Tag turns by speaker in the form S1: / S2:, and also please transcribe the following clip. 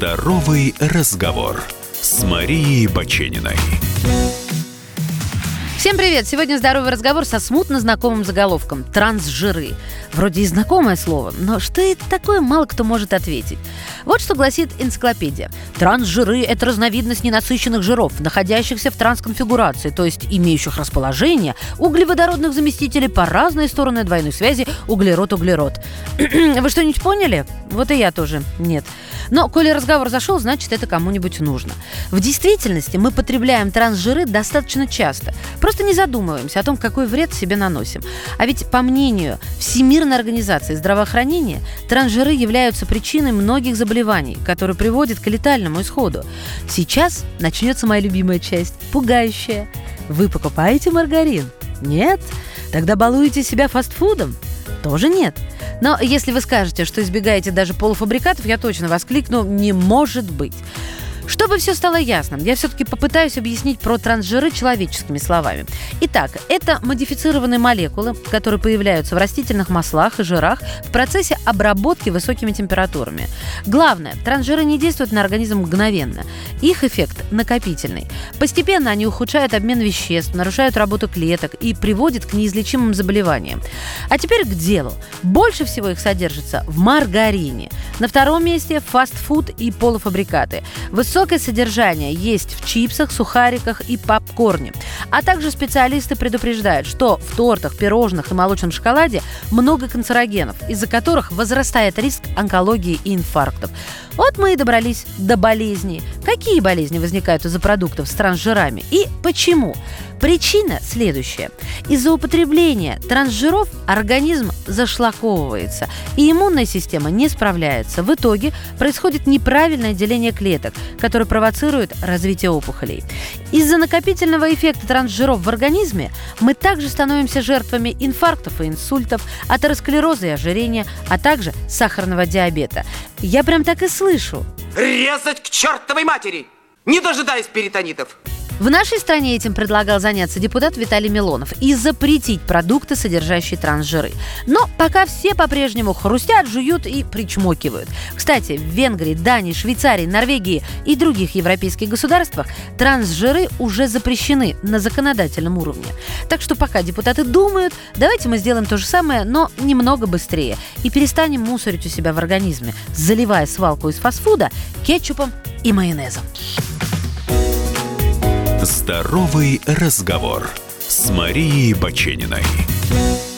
S1: Здоровый разговор с Марией Бачениной.
S2: Всем привет! Сегодня здоровый разговор со смутно знакомым заголовком «Трансжиры». Вроде и знакомое слово, но что это такое, мало кто может ответить. Вот что гласит энциклопедия. Трансжиры – это разновидность ненасыщенных жиров, находящихся в трансконфигурации, то есть имеющих расположение углеводородных заместителей по разные стороны двойной связи углерод-углерод. Вы что-нибудь поняли? Вот и я тоже нет. Но, коли разговор зашел, значит, это кому-нибудь нужно. В действительности мы потребляем трансжиры достаточно часто. Просто не задумываемся о том, какой вред себе наносим. А ведь, по мнению Всемирной организации здравоохранения, трансжиры являются причиной многих заболеваний, которые приводят к летальному исходу. Сейчас начнется моя любимая часть – пугающая. Вы покупаете маргарин? Нет? Тогда балуете себя фастфудом? Тоже нет. Но если вы скажете, что избегаете даже полуфабрикатов, я точно воскликну: не может быть. Чтобы все стало ясным, я все-таки попытаюсь объяснить про трансжиры человеческими словами. Итак, это модифицированные молекулы, которые появляются в растительных маслах и жирах в процессе обработки высокими температурами. Главное, трансжиры не действуют на организм мгновенно. Их эффект накопительный. Постепенно они ухудшают обмен веществ, нарушают работу клеток и приводят к неизлечимым заболеваниям. А теперь к делу. Больше всего их содержится в маргарине. На втором месте фастфуд и полуфабрикаты. Высокое содержание есть в чипсах, сухариках и попкорне. А также специалисты предупреждают, что в тортах, пирожных и молочном шоколаде много канцерогенов, из-за которых возрастает риск онкологии и инфарктов. Вот мы и добрались до болезней. Какие болезни возникают из-за продуктов с трансжирами и почему? Причина следующая. Из-за употребления трансжиров организм зашлаковывается, и иммунная система не справляется. В итоге происходит неправильное деление клеток, которое провоцирует развитие опухолей. Из-за накопительного эффекта трансжиров в организме мы также становимся жертвами инфарктов и инсультов, атеросклероза и ожирения, а также сахарного диабета. Я прям так и слышу.
S3: Резать к чертовой матери, не дожидаясь перитонитов.
S2: В нашей стране этим предлагал заняться депутат Виталий Милонов и запретить продукты, содержащие трансжиры. Но пока все по-прежнему хрустят, жуют и причмокивают. Кстати, в Венгрии, Дании, Швейцарии, Норвегии и других европейских государствах трансжиры уже запрещены на законодательном уровне. Так что пока депутаты думают, давайте мы сделаем то же самое, но немного быстрее, и перестанем мусорить у себя в организме, заливая свалку из фастфуда кетчупом и майонезом.
S1: Здоровый разговор с Марией Бачениной.